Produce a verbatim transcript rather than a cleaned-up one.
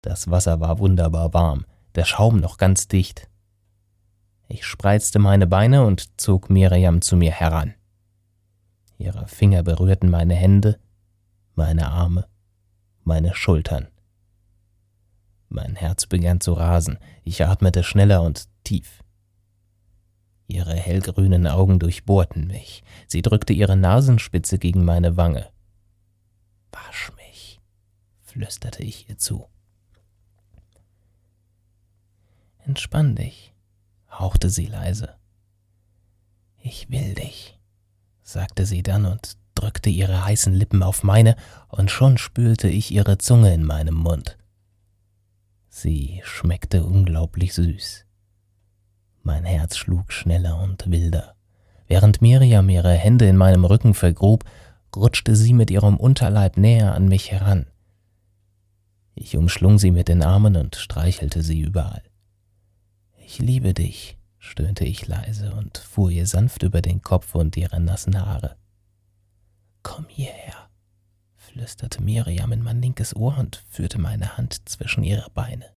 Das Wasser war wunderbar warm, der Schaum noch ganz dicht. Ich spreizte meine Beine und zog Miriam zu mir heran. Ihre Finger berührten meine Hände, meine Arme, meine Schultern. Mein Herz begann zu rasen, ich atmete schneller und tief. Ihre hellgrünen Augen durchbohrten mich, sie drückte ihre Nasenspitze gegen meine Wange. »Wasch mich«, flüsterte ich ihr zu. »Entspann dich«, hauchte sie leise. »Ich will dich«, sagte sie dann und drückte ihre heißen Lippen auf meine, und schon spürte ich ihre Zunge in meinem Mund. Sie schmeckte unglaublich süß. Mein Herz schlug schneller und wilder. Während Miriam ihre Hände in meinem Rücken vergrub, rutschte sie mit ihrem Unterleib näher an mich heran. Ich umschlung sie mit den Armen und streichelte sie überall. »Ich liebe dich«, stöhnte ich leise und fuhr ihr sanft über den Kopf und ihre nassen Haare. »Komm hierher«, flüsterte Miriam in mein linkes Ohr und führte meine Hand zwischen ihre Beine.